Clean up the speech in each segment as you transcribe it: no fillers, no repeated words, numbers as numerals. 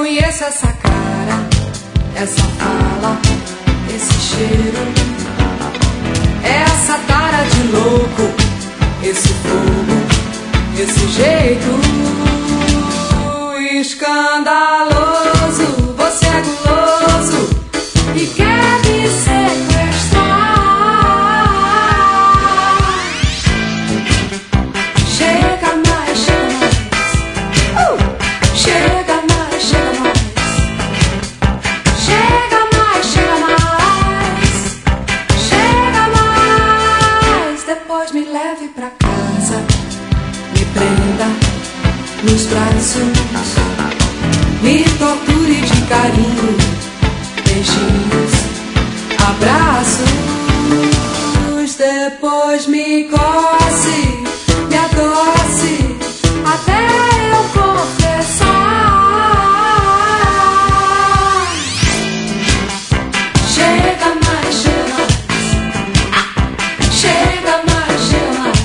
conheço essa cara, essa fala, esse cheiro, essa tara de louco, esse fogo, esse jeito escandaloso. Você é guloso e quer me sequestrar. Chega mais, chega mais. Chega mais, chega mais. Chega mais, chega mais. Chega mais. Depois me leve pra casa, me prenda nos braços, me torture de carinho, beijinhos, abraços. Depois me coce, me adoce, até eu confessar. Chega mais, chega mais. Chega mais, chega mais.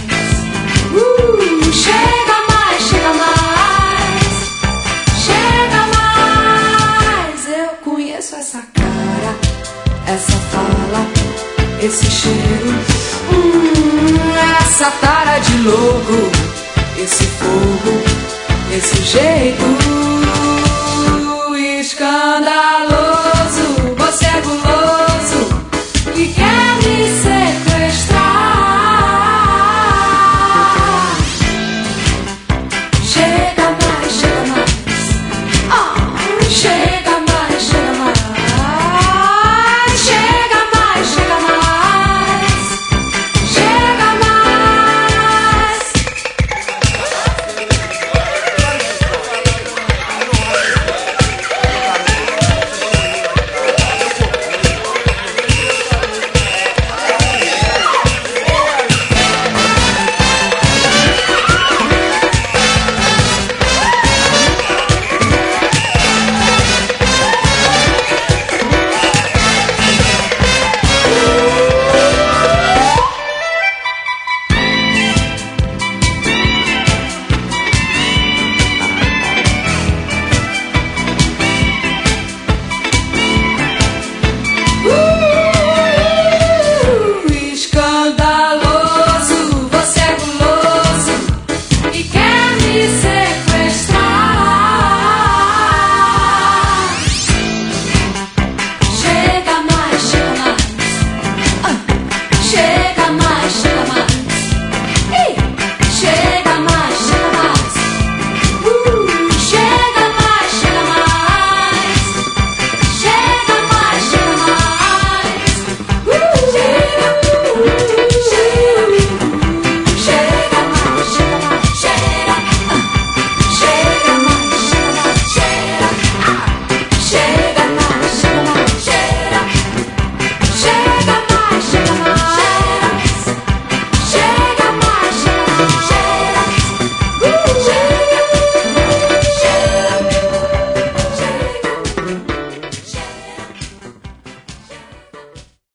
Chega mais, chega mais. Chega mais. Eu conheço essa cara, essa fala, esse cheiro, essa tara de louco, esse fogo, esse jeito escandaloso. Você é guloso e quer me sequestrar. Chega mais, chega mais. Chega